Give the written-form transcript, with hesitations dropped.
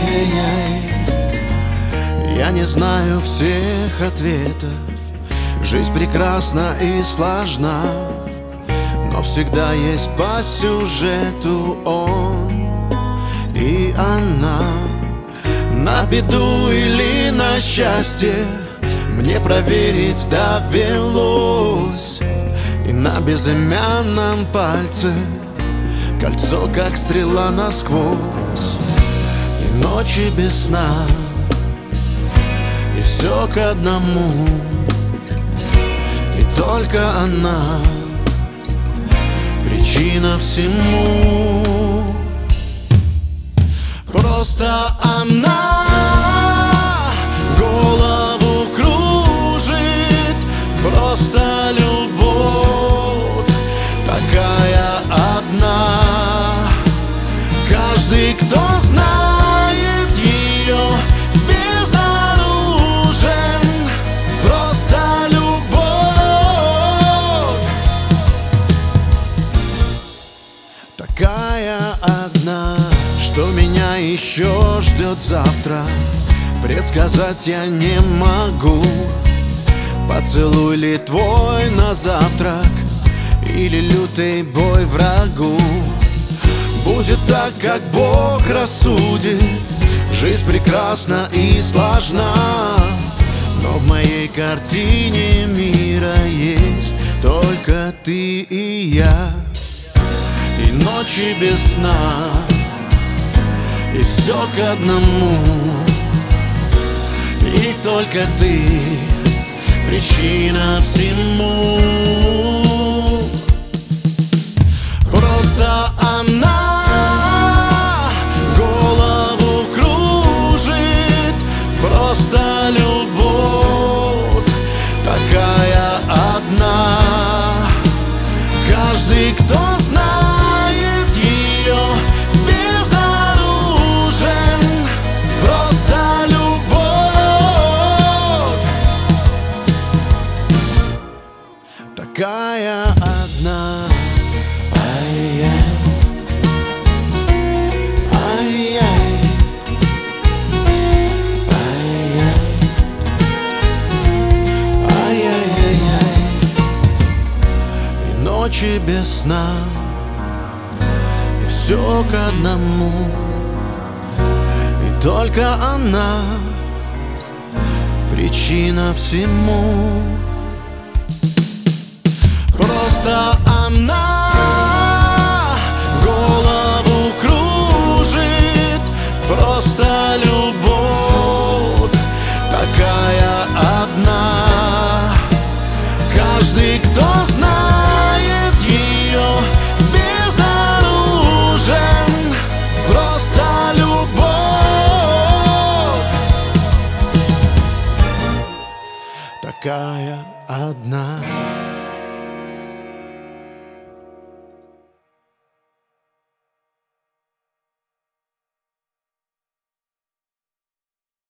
Я не знаю всех ответов. Жизнь прекрасна и сложна, но всегда есть по сюжету он и она. На беду или на счастье мне проверить довелось. И на безымянном пальце кольцо, как стрела насквозь. И ночи без сна, и все к одному. И только она причина всему. Просто она голову кружит. Просто любовь такая одна. Каждый, кто знает ее, безоружен. Просто любовь такая одна. Что меня еще ждет завтра, предсказать я не могу. Поцелуй ли твой на завтрак, или лютый бой врагу? Будет так, как Бог рассудит. Жизнь прекрасна и сложна, но в моей картине мира есть только ты и я. И ночи без сна, и все к одному. И только ты причина всему. Просто она голову кружит. Просто любовь такая одна. Каждый, кто знает ее, безоружен. Просто любовь такая одна. Ай-яй, ай-яй, ай-яй, ай-яй-яй. И ночи без сна, и все к одному. И только она причина всему. Просто она голову кружит. Просто любовь такая одна. Каждый, кто знает ее, безоружен. Просто любовь такая одна.